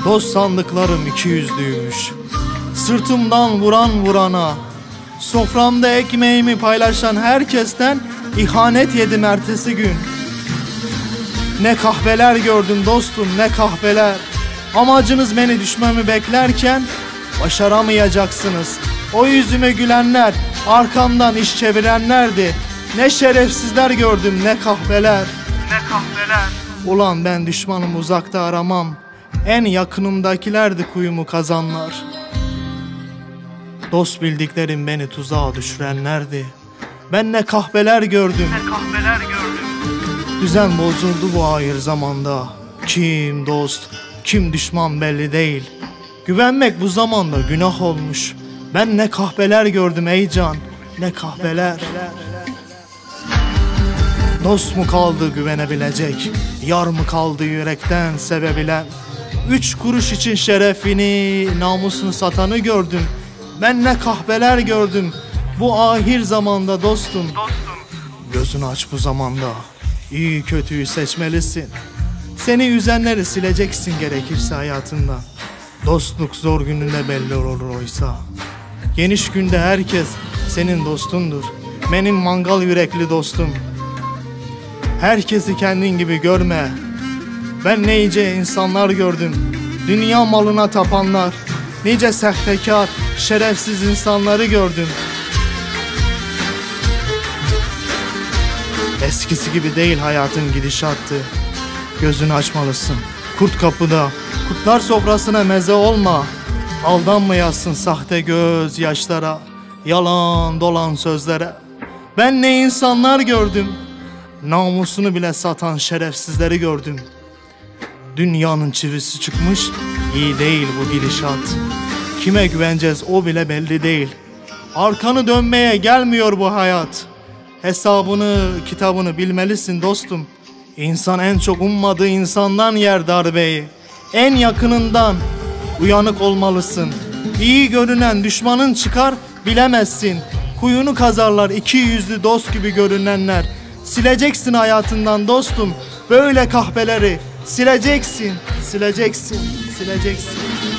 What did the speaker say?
Dost sandıklarım iki yüzlüymüş. Sırtımdan vuran vurana, soframda ekmeğimi paylaşan herkesten ihanet yedim ertesi gün. Ne kahveler gördüm dostum, ne kahveler. Amacınız beni düşmemi beklerken başaramayacaksınız. O yüzüme gülenler, arkamdan iş çevirenlerdi. Ne şerefsizler gördüm, ne kahveler. Ne kahveler. Ulan ben düşmanımı uzakta aramam. En yakınımdakilerdi kuyumu kazanlar. Dost bildiklerim beni tuzağa düşürenlerdi. Ben ne kahveler gördüm. Ne kahveler gördüm. Düzen bozuldu bu ahir zamanda. Kim dost, kim düşman belli değil. Güvenmek bu zamanda günah olmuş. Ben ne kahveler gördüm ey can, ne kahveler. Dost mu kaldı güvenebilecek, yar mı kaldı yürekten sevebilen? 3 kuruş için şerefini, namusunu satanı gördüm. Ben ne kahveler gördüm bu ahir zamanda dostum. Gözünü aç bu zamanda, iyi kötüyü seçmelisin. Seni üzenleri sileceksin gerekirse hayatından. Dostluk zor gününde belli olur oysa. Geniş günde herkes senin dostundur. Benim mangal yürekli dostum. Herkesi kendin gibi görme. Ben nice insanlar gördüm. Dünya malına tapanlar. Nice sahtekar, şerefsiz insanları gördüm. Eskisi gibi değil hayatın gidişatı. Gözünü açmalısın. Kurt kapıda, kurtlar sofrasına meze olma. Aldanmayasın sahte göz yaşlara, yalan dolan sözlere. Ben ne insanlar gördüm. Namusunu bile satan şerefsizleri gördüm. Dünyanın çivisi çıkmış, iyi değil bu gidişat. Kime güveneceğiz o bile belli değil. Arkanı dönmeye gelmiyor bu hayat. Hesabını, kitabını bilmelisin dostum. İnsan en çok ummadığı insandan yer darbeyi. En yakınından uyanık olmalısın. İyi görünen düşmanın çıkar bilemezsin. Kuyunu kazarlar iki yüzlü dost gibi görünenler. Sileceksin hayatından dostum böyle kahpeleri. Sileceksin, sileceksin, sileceksin.